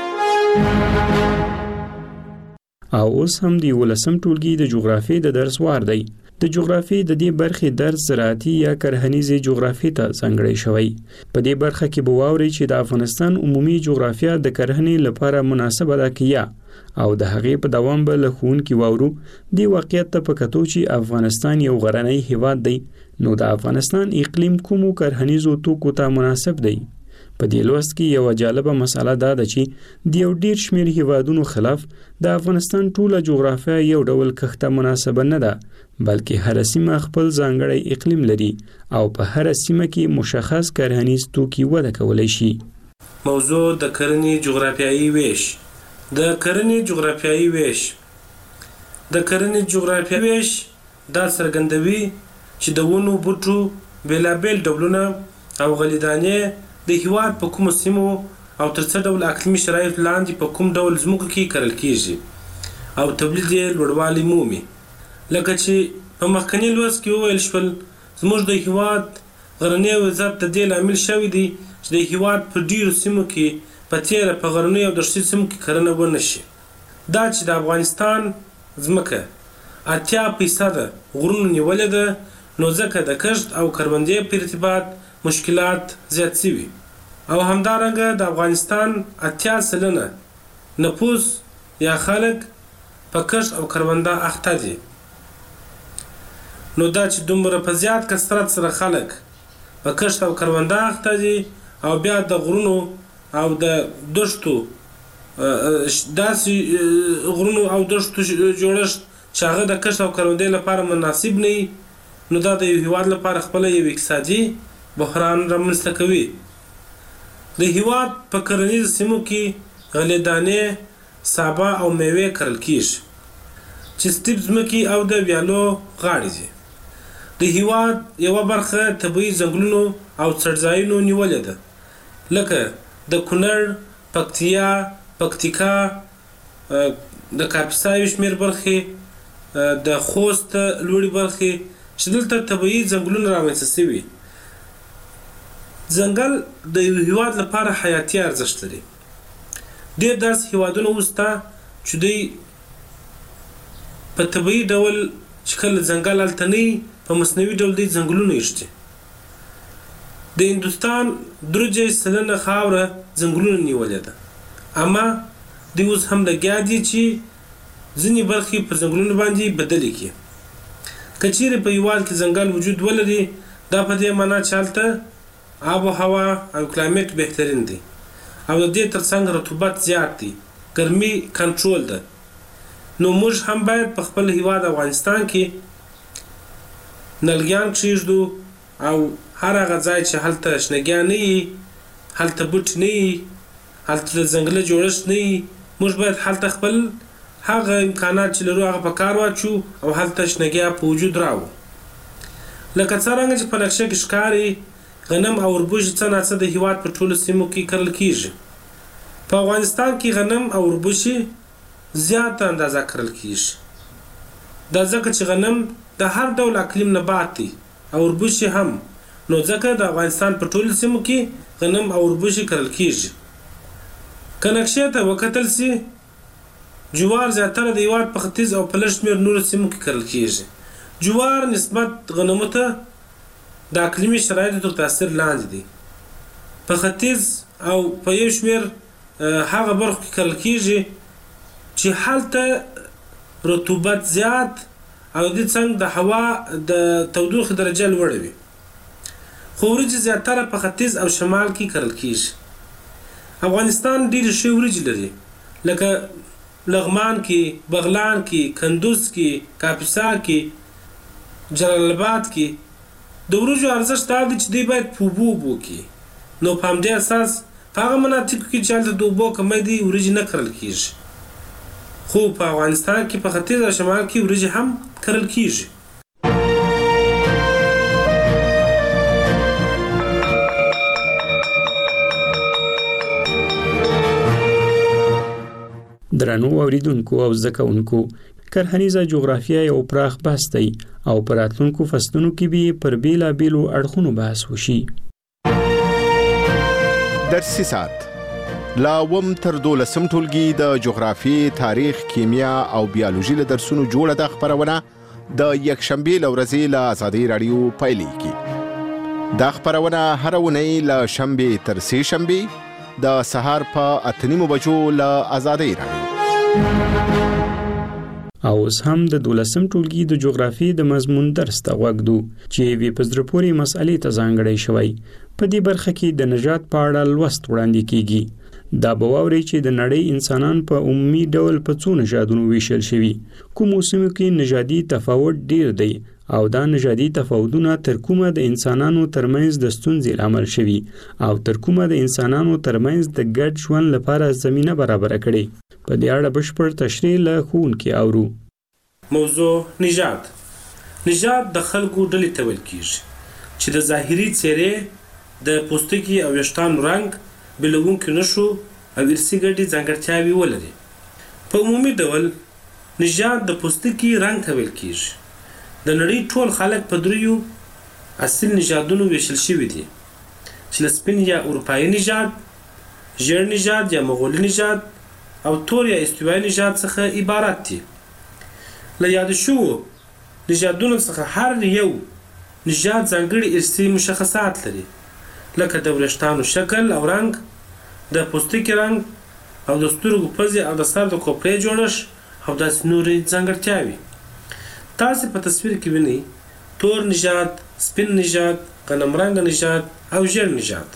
او اوس هم د ولسم ټولګي د جغرافیې د درس وار دی. د جغرافیې د دې برخې درس زراعتي یا کرهنیزې جغرافیې ته ځانګړی شوی. په دې برخه کې به واورئ چې د افغانستان عمومي جغرافیه د کرهنې لپاره مناسبه ده که یا او د هغې په دوام به له ښوونکي واورو دې واقعیت ته په کتو چې افغانستان یو غرنی هیواد دی، نو د افغانستان اقلیم کومو کرهنیزو توکو ته مناسب دی. په دې لوست کې یو جالبه مسله دا ده چې د یو ډیر شمېر هیوادونو خلاف د افغانستان ټوله جغرافیه یو ډول کښته مناسبه نه ده، بلکې هر سیمه خپل ځانګړی اقلیم لري او په هر سیمه کې مشخص کرهنیز توکي وده کولی شي. موضوع د کرنې جغرافیایي ویش. د کرنې جغرافیایي ویش د کرنې جغرافیایي ویش دا څرګندوي چې د ونو بوټو بېلابېل ډولونه او غلیدانې د هیواد په کومو سیمو او تر څه ډول اقلیمي شرایطو لاندې په کوم ډول ځمکو کې کرل کیږي او تولید یې لوړوالی مومي. لکه چې په مخکني لوست کې وویل شول، زموږ د هیواد غرنی وضعیت د دې لامل شوی دی چې د هیواد په ډیرو سیمو کې په تیره په غرنیو او دښتي سیمو کې کرنه ونه شي. دا چې د افغانستان ځمکه اتیا فیصده غرونو نیولې ده، نو ځکه د کښت او کروندې په ارتباط مشکلات زیات شوي او همدارنګه د افغانستان اتیا سلنه نفوس یا خلک په کښت او کرونده اخته دي. نو دا چې دومره په زیات کثرت سره خلک په کښت او کرونده اخته دي او بیا د غرونو او د دښتو داسې غرونو او دښتو جوړښت چې هغه د کښت او کروندې لپاره مناسب نه وي، نو دا د یو هیواد لپاره خپله یو اقتصادي بحران رامنځته کوي. د هیواد په کرنیزو سیمو کې غلې دانې، سابه او میوې کرل کیږي چې سټیپ ځمکې او د ویالو غاړې دي. د هیواد یوه برخه طبیعي ځنګلونو او څړځایونو نیولې ده، لکه د کونړ، پکتیا، پکتیکا، د کاپیسا یو شمېر برخې، د خوست لوړې برخې چې دلته طبیعي ځنګلونه رامنځته شوي. ځنګل د یو هیواد لپاره حیاتي ارزښت لري. ډېر داسې هیوادونه اوس ته چې دوی په طبیعي ډول چې کله ځنګل هلته نه وي، په مصنوعي ډول دوی ځنګلونه ایښتي. د هندوستان درې سلنه خاوره ځنګلونه نیولې ده، اما دوی اوس هم لګیا دي چې ځینې برخې په ځنګلونو باندې بدلې کړي. که چیرې په هیواد کې ځنګل وجود ولري، دا په دې معنا چې هلته آب و هوا او کلایمټ بهترین دی او د دې ترڅنګ رطوبت زیات دی، ګرمي کنټرول ده. نو موږ هم باید په خپل هیواد افغانستان کې نلګیان کښېږدو او هر هغه ځای چې هلته شنهګیان نه وي، هلته بوټي نه وي، هلته د ځنګله جوړښت نه وي، موږ باید هلته خپل هغه امکانات چې لرو هغه په کار واچو او هلته شنهګیا په وجود راو. لکه څرنګه چې په نقشه کې ښکاري، غنم او اوربوژي څه ناڅه د هیواد په ټولو سیمو کې کرل کیږي. په افغانستان کې غنم او اوربوژي زیاته اندازه کرل کیږي. دا ځکه چې غنم د هر ډول اقلیم نبات دی او اوربوژي هم، نو ځکه د افغانستان په ټولو سیمو کې غنم او اوربوژي کرل کیږي. که نقشې ته وکتل سي، جوار زیاتره د هیواد په ختیځ او په لږ شمېر نورو سیمو کې کرل کیږي. جوار نسبت غنمو ته د اقلیمي شرایطو تر تاثیر لاندې دی. په ختیځ او په یو شمېر هغه برخو کې کرل کیږي چې هلته رطوبت زیات او د څنګه د هوا د تودوخې درجه لوړه وي. خو وریجې زیاتره په ختیځ او شمال کې کرل کیږي. افغانستان ډېرې ښې وریجې لري لکه لغمان کې، بغلان کې، کندوز کې، کاپیسا کې، جلال آباد کې. د وریجو ارزښت دا دی چې دوی باید په اوبو اوبو کې، نو په همدې اساس په هغه مناطقو کې چې هلته د اوبو کمی دی وریجې نه کرل کیږي. خو په افغانستان کې په ختیځ او شمال کې وریجې هم کرل کیږي. درنو اوریدونکو او زده کوونکو، کرهنیزه جغرافیه یو پراخ بحث دی او پر راتلونکو فصلونو کې به پر بیلابیلو اړخونو بحث وشي. درسي ساعت لا وم تر دولسم ټولګي د جغرافیې، تاریخ، کیمیا او بیولوژي له درسونو جوړه د خبرونه د یکشنبې له ورځې له آزادۍ راډیو پیلېږي. دا خبرونه هره اونۍ له شنبې تر سې شنبې د سهار په اته نیمو بجو له آزادۍ راډیو. او اوس هم د دولسم ټولګي د جغرافیې د مضمون درس ته غوږ دو چې وی په زړه پورې مسئلې ته ځانګړی شوی. په دې برخه کې د نژاد په اړه لوست وړاندې کیږي. دا به واوري چې د نړۍ انسانان په عمومي ډول په څو نژادونو ویشل شوي. کوم موسمو کې نژادي تفاوت ډیر دی او دا نژادي تفاوتونه تر کومه د انسانانو ترمنځ د ستونزې لامل شوي او تر کومه د انسانانو ترمنځ د ګډ ژوند لپاره زمينه برابر کړي. په دې اړه بشپړ تشریح له ښوونکي اورو. موضوع نژاد. نژاد د خلکو ډلې ته ویل کیږي چې د ظاهري څېرې، د پوستکي او ویښتانو رنګ، بېلونکي نښو او ارثي ګډې ځانګړتیاوې ولري. په عمومي ډول نژاد د پوستکي رنګ ته ویل کیږي. د نړۍ ټول خلک په دریو اصل نژادونو ویشل شوي دي چې له سپین یا اروپایي نژاد، ژیړ نژاد یا مغولي نژاد او تور یا استوایي نژاد څخه عبارت دي. له یاد شوو نژادونو څخه هر یو نژاد ځانګړي ارثي مشخصات لري، لکه د وریښتانو شکل او رنګ، د پوستکي رنګ او د سترګو پزې او د سر د کوپړې جوړښت او داسې نورې ځانګړتیاوې. تاسې په تصویر کې وینئ تور نژاد، سپین نژاد، غنم رنګه نژاد او ژیړ نژاد.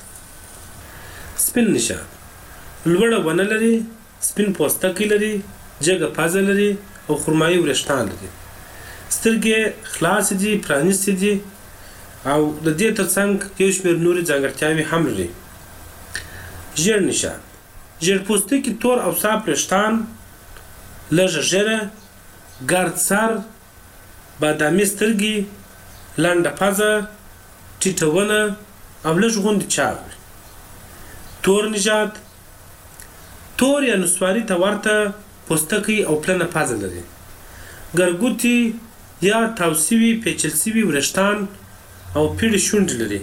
سپین نژاد لوړه ونه لري، سپین پوستکی لري، جګه پزه لري او خرمایي وریښتان لري. سترګې خلاصې دي، پرانیستې دي او د دې ترڅنګ یو شمېر نورې ځانګړتیاوې هم لري. ژیړ نژاد ژیړ پوستکي، تور او صاف وریښتان، لږه ږیره، ګرد سر، بادامي سترګې، لنډه پزه، ټیټه ونه او لږ غوندې چاغ. تور نژاد تور یا نسواري ته ورته پوستکی او پلنه پزه لري. ګرګوتي یا تاو سوي پیچل سوي وریښتان او پیړې شونډې لري.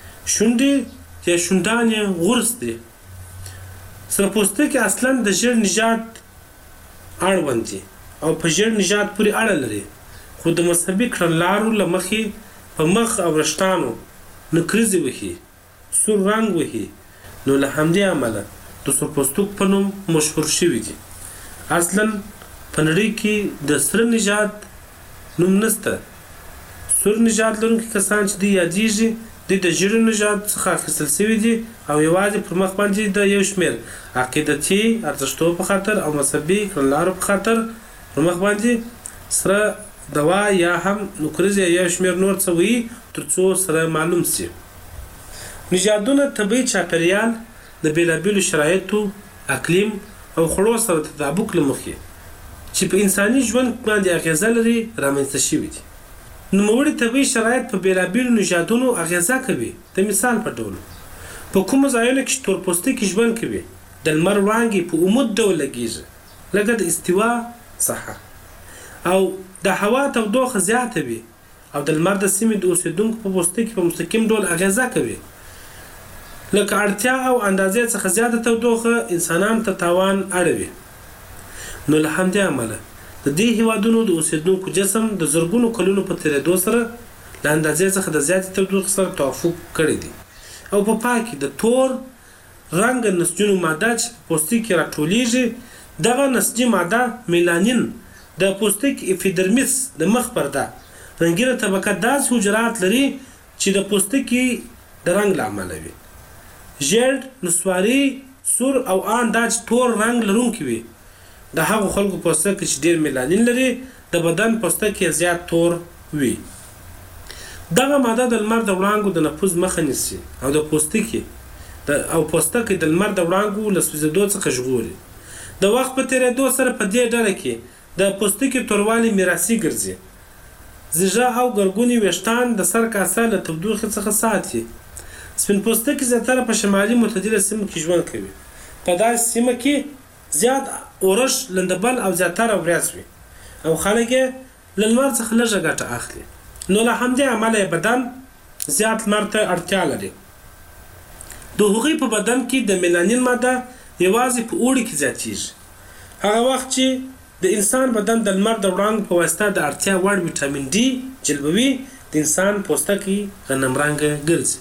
شونډې یا شونډان یې غورس دي. سره پوستکی اصلا د ژیړ نژاد اړوند دي او په ژیړ نژاد پورې اړه لري، خو د مذهبي کړنلارو له مخې په مخ او وریښتانو نکریزې وهي، سور رنګ وهي، نو له همدې امله د سور پوستک په نوم مشهور شوي دي. اصلا په نړۍ کې د سره نژاد نوم نشته. سور نژاد لرونکي کسان چې دوی یادېږي دوی د ژیړ نژاد څخه اخیستل شوي دي او یوازې پر مخ باندې د یو شمېر عقیدتي ارزښتونو په خاطر او مذهبي کړنلارو په خاطر پر مخ باندې سره دوا یا هم نکریز یا یو شمېر نور څه وي تر څو سره معلوم شي. نژادونه طبیعي چاپېریال د بېلابېلو شرایطو، اقلیم او خوړو سره تطابق له مخې چې په انساني ژوند باندې اغیزه لري رامنځته شوي دي. نوموړي طبیعي شرایط په بېلابېلو نژادونو اغیزه کوي. د مثال په ډول په کومو ځایونو کې چې تور پوستکي ژوند کوي د لمر وړانګې په عمود ډول لګیږي، لکه د استوا ساحه، او د هوا تودوخه زیاته وي او د لمر د سیمې د اوسېدونکو په پوستکي په مستقیم ډول اغیزه کوي. لکه اړتیا او اندازې څخه زیاته تودوخه انسانانو ته تاوان اړوي. نو له همدې امله د دې هیوادونو د اوسیدونکو جسم د زرګونو کلونو په تیریدو سره له اندازې څخه د زیاتې تودوخې سره توافق کړی دی او په پای کې د تور رنګ نسجونو ماده چې په پوستکي کې راټولیږي دغه نسجي ماده میلانین د پوستکي اپیډرمیس د مخ پرده رنګینه طبقه داسې حجرات لري چې د پوستکي د رنګ له امله وي. ژیړ، نسواري، سور او ان دا چې تور رنګ لرونکي وي د هغو خلکو پوستکي چې ډېر میلانین لري د بدن پوستکي زیات تور وي. دغه ماده د لمر د وړانګو د نفوذ مخه نیسي او د پوستکي او پوستکي د لمر د وړانګو له سوځېدو څخه ژغوري. د وخت په تیریدو سره په دې ډله کې د پوستکي توروالی میراثي ګرځي. زیږه او ګرګوني ویښتان د سر کاسه له تودوخې څخه ساتي. سپین پوستکي زیاتره په شمالي معتدله سیمو کې ژوند کوي. په داسې سیمه کې زیات اورش، لندبل او زیاتره ورځ وي او خلک یې له لمر څخه لږه ګټه اخلي. نو له همدې امله یې بدن زیات لمر ته اړتیا لري. د هغوی په بدن کې د میلانین ماده یوازې په اوړي کې زیاتیږي. هغه وخت چې د انسان بدن د لمر د وړانګو په واسطه د اړتیا وړ ویټامین ډي جلبوي، د انسان پوستکی غنم رنګه ګرځي.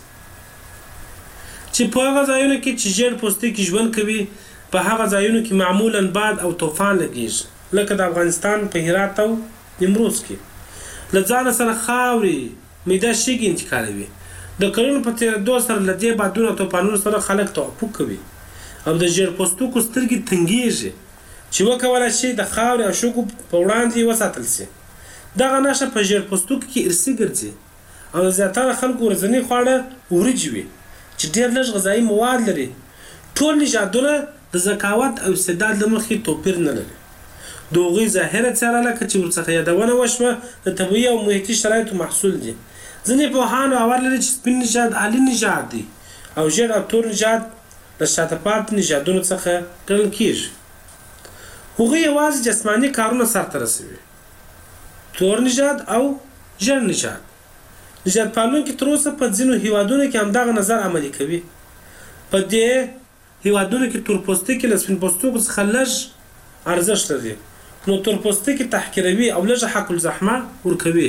چې په هغه ځایونو کې چې ژیړ پوستکي ژوند کوي په هغه ځایونو کې معمولا باد او طوفان لګیږي، لکه د افغانستان په هرات او نیمروز کې. له ځانه سره خاورې، میده شګې انتقالوي. د کلونو په تېرېدو سره له دې بادونو او طوفانونو سره خلک توافق کوي او د ژیړ پوستکو سترګې تنګېږي چې وکولی شي د خاورې او شګو په وړاندې وساتل شي. دغه نښه په ژیړ پوستکو کې ارثي ګرځي او د زیاتره خلکو ورځني خواړه وریجې وي چې ډېر لږ غذایي مواد لري. ټول نژادونه د ذکاوت او استعداد له مخې توپیر نه لري. د هغوی ظاهره څېره لکه چې ورڅخه یادونه وشوه د طبیعي او محیطي شرایطو محصول دي. ځینې پوهان باور لري چې سپین نژاد عالي نژاد دی او ژیړ او تور نژاد د شاته پاتې نژادونو څخه ګڼل کېږي. هغوی یوازې جسماني کارونه سرته رسوي. تور نژاد او ژیړ نژاد نژاد پالونکي تر اوسه په ځینو هیوادونو کې همدغه نظر عملي کوي. په دې هیوادونو کې تور پوستکي له سپین پوستکو څخه لږ ارزښت لري، نو تور پوستکي تحقیروي او لږه حق الزحمه ورکوي.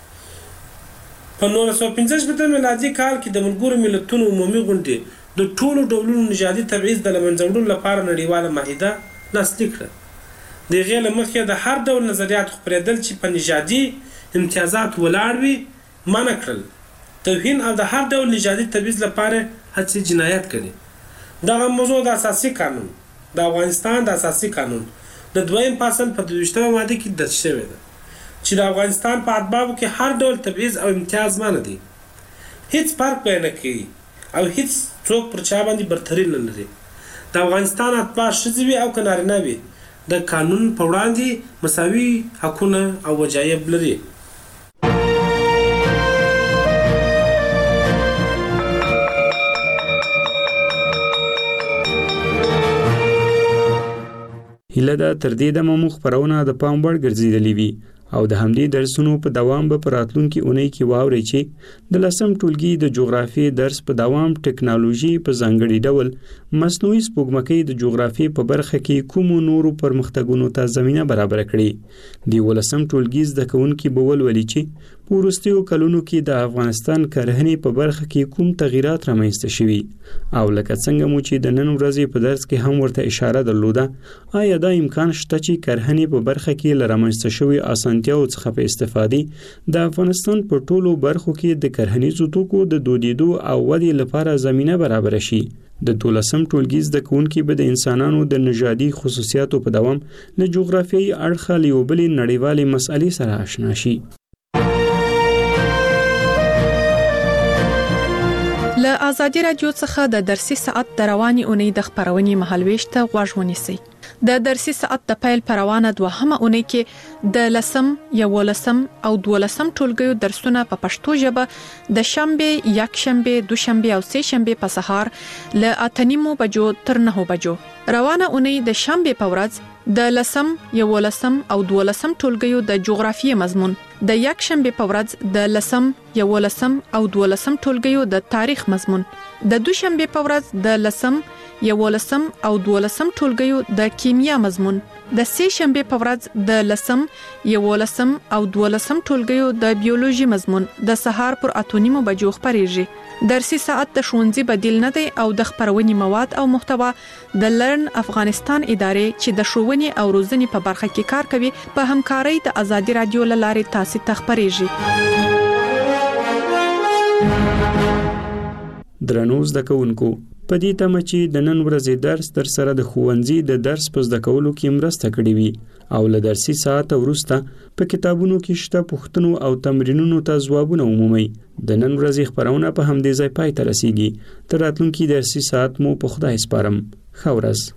په نولس سوه پنځه شپېته میلادي کال کې د ملګرو ملتونو عمومي غونډې د ټولو ډولونو نژادي تبعیض د له منځه وړلو لپاره نړیواله معاهده لاسلیک کړه. د هغې له مخې د هر ډول نظریاتو خپرېدل چې په نژادي امتیازات ولاړ وي منع کړل. توهین او د هر ډول نژادي تبعیض لپاره هڅې جنایت کړي. دغه موضوع د اساسي قانون د افغانستان د اساسي قانون د دویم فصل په دویشتمه ماده کې درج شوې ده چې د افغانستان په اتباعو کې هر ډول تبعیض او امتیاز منع دی. هیڅ فرق به نه کوي او هیڅ څوک پر چا باندې برتري نه لري. د افغانستان اتباع ښځې وي او که نارینه وي د قانون په وړاندې مساوي حقونه او وجایب لري. هیله ده تر دې دمه مو خپرونه د پام وړ ګرځېدلې وي او د همدې درسونو په دوام به په راتلونکي اونۍ کې واورئ چې د لسم ټولګي د جغرافیې درس په دوام ټکنالوژي په ځانګړي ډول مصنوعي سپوږمکۍ د جغرافیې په برخه کې کومو نورو پرمختګونو ته زمینه برابره کړي. د ولسم ټولګي زده کوونکي به ولولي چې په وروستیو کلونو کې د افغانستان کرهنې په برخه کې کوم تغیرات رامنځته شوي او لکه څنګه مو چې د نن ورځې په درس کې هم ورته اشاره درلوده، آیا دا امکان شته چې کرهنې په برخه کې له رامنځته شوي اسانتیاو څخه په استفادې د افغانستان په ټولو برخو کې د کرهنیزو توکو د دودیدو او ودې لپاره زمینه برابره شي؟ د دولسم ټولګي زده کوونکي به د انسانانو د نژادي خصوصیاتو په دوام له جغرافیایي اړخه له یو بلې نړیوالې مسئلې سره آشنا شي. له آزادي رادیو څخه د درسي ساعت د رواني اونۍ د خبرونې مهالويش ته غوږ ونیسئ. د درسي ساعت د پیل پروانه دوهمه اونۍ کې د لسم، یولسم او دولسم ټولګیو درسونه په پښتو ژبه د شنبه، یکشنبه، دوشنبه او سه شنبه په سهار له اتنیمو بجو تر نهو بجو. روانه اونۍ د شنبه په ورځ د لسم، یولسم او دولسم ټولګیو د جغرافیې مضمون، د یکشنبه په ورځ د لسم، یولسم او دولسم ټولګیو د تاریخ مضمون، د دوشنبه په ورځ د لسم، یولسم او دولسم ټولګیو د کیمیا مضمون د سې شنبه په ورځ د لسم یولسم او دولسم ټولګیو د بیولوژي مضمون د سهار پر اته نیمو بجو خبريږي درسي ساعت د ښوونځي بدیل نه دی او د خبرونې مواد او محتوا د لرن افغانستان ادارې چې د ښوونې او روزنې په برخه کې کار کوي په همکارۍ د ازادي رادیو لارې تاسو ته خبريږي. درنو زده کوونکو، په دې تمه چې د نن ورځې درس تر سره د ښوونځي د درس په زده کولو کې مرسته کړې وي او له درسي ساعت وروسته په کتابونو کې شته پوښتنو او تمرینونو ته ځوابونه عمومي. د نن ورځې خبرونه په همدې ځای پای ته رسیږي. تر راتلونکي درسي ساعت مو په خدای سپارم. ښه ورځ.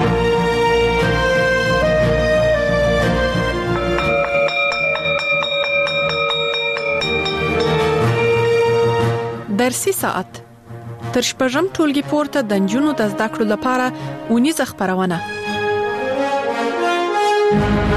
درسي ساعت تر شپږم ټولګي پورته د نجونو د زده کړو لپاره اونیزه خبرونه.